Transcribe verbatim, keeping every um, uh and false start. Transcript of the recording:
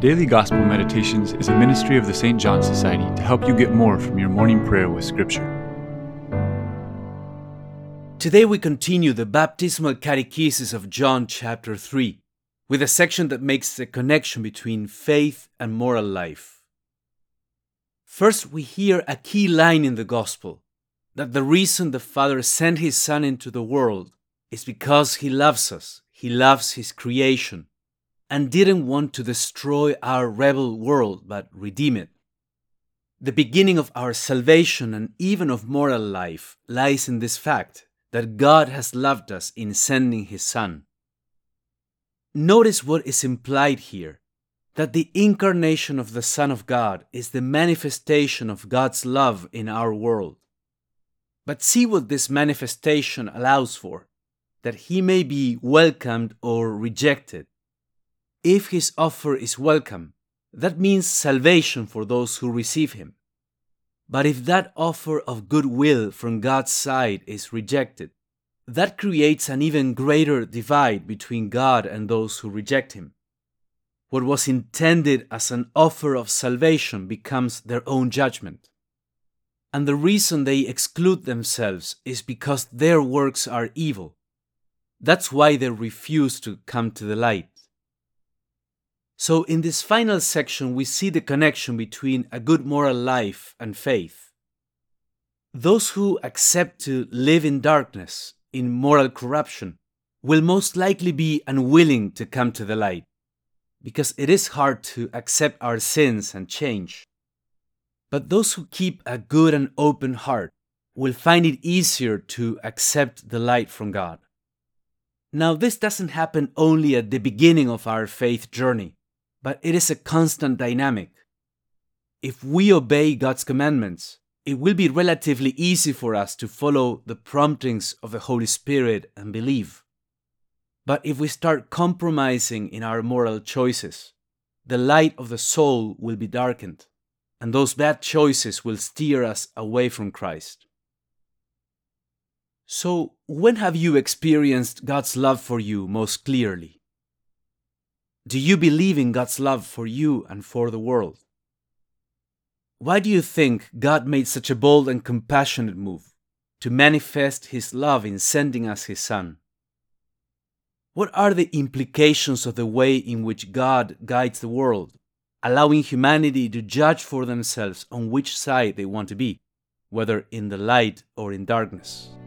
Daily Gospel Meditations is a ministry of the Saint John Society to help you get more from your morning prayer with Scripture. Today we continue the baptismal catechesis of John chapter three, with a section that makes the connection between faith and moral life. First, we hear a key line in the Gospel, that the reason the Father sent His Son into the world is because He loves us, He loves His creation, and didn't want to destroy our rebel world, but redeem it. The beginning of our salvation and even of moral life lies in this fact, that God has loved us in sending His Son. Notice what is implied here, that the incarnation of the Son of God is the manifestation of God's love in our world. But see what this manifestation allows for, that He may be welcomed or rejected. If His offer is welcome, that means salvation for those who receive Him. But if that offer of goodwill from God's side is rejected, that creates an even greater divide between God and those who reject Him. What was intended as an offer of salvation becomes their own judgment. And the reason they exclude themselves is because their works are evil. That's why they refuse to come to the light. So in this final section, we see the connection between a good moral life and faith. Those who accept to live in darkness, in moral corruption, will most likely be unwilling to come to the light, because it is hard to accept our sins and change. But those who keep a good and open heart will find it easier to accept the light from God. Now, this doesn't happen only at the beginning of our faith journey, but it is a constant dynamic. If we obey God's commandments, it will be relatively easy for us to follow the promptings of the Holy Spirit and believe. But if we start compromising in our moral choices, the light of the soul will be darkened, and those bad choices will steer us away from Christ. So, when have you experienced God's love for you most clearly? Do you believe in God's love for you and for the world? Why do you think God made such a bold and compassionate move to manifest His love in sending us His Son? What are the implications of the way in which God guides the world, allowing humanity to judge for themselves on which side they want to be, whether in the light or in darkness?